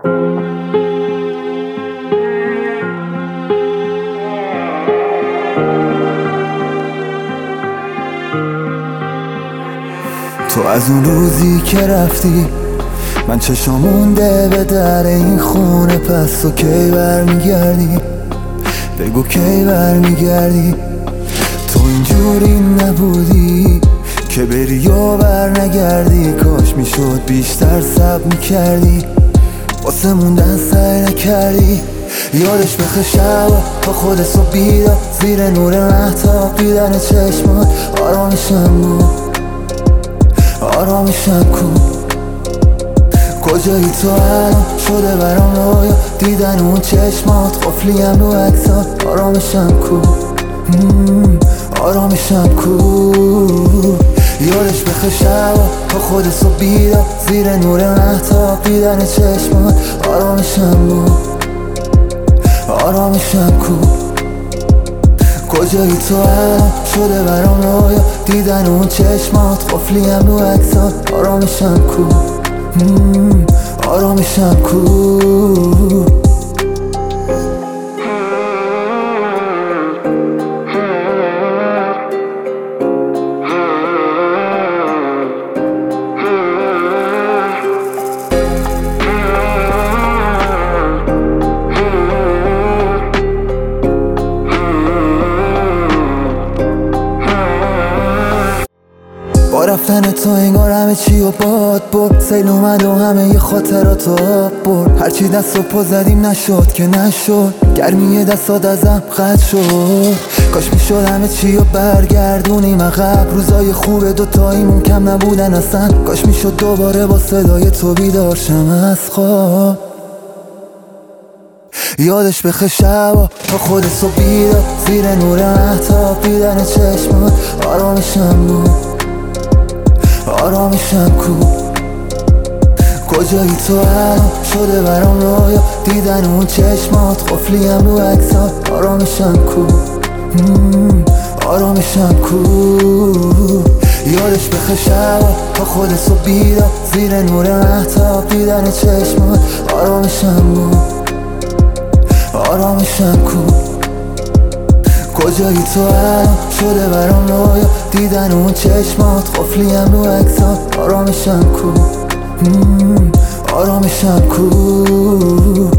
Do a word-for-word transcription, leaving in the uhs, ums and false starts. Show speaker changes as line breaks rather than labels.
تو از اون روزی که رفتی من چشام مونده به در این خونه، پس تو کی برمیگردی؟ بگو کی برمیگردی؟ تو اینجوری نبودی که بری یا بر نگردی، کاش میشد بیشتر صبر میکردی، واسه موندن سعی نکردی. یادش بخیر شبا با خودت و بیدار زیر نور مهتاب دیدن چشمات، آرامشم بود آرامشم کو. کجایی تو الان شده برام رویا دیدن اون چشمات، قفلیم رو عکسات، آرامشم کو آرامشم کو. یادش بخیر شبا با خودت و بیدار زیر نور مهتاب دیدن چشمات، آرامشم بود آرامشم کو. کجایی تو الان شده برام رویا دیدن اون چشمات، قفلیم رو عکسات، آرامشم کو آرامشم کو. با رفتن تو انگار همه چی و باد برد، سیل اومد و همه ی خاطرات آب برد. هرچی دست و پا زدیم نشد که نشد، گرمی دستات ازم قطع شد. کاش میشد همه چی رو برگردونیم عقب، روزای خوب دوتاییمون کم نبودن اصلا. کاش میشد دوباره با صدای تو بیدار شم از خواب. یادش بخیر شبا با خودت و بیدار زیر نور مهتاب دیدن چشمات، آرامشم بود آرامشم کو. کجایی تو الان شده برام رویا دیدن اون چشمات، قفلیم رو عکسات، آرامشم کو آرامشم کو. یادش بخیر شبا با خودت و بیدار زیر نور مهتاب دیدن چشمات، آرامشم بود آرامشم کو. کجایی تو الان شده برام رویا دیدن اون چشمات، قفلیم رو عکسات، آرامشم کو آرامشم کو.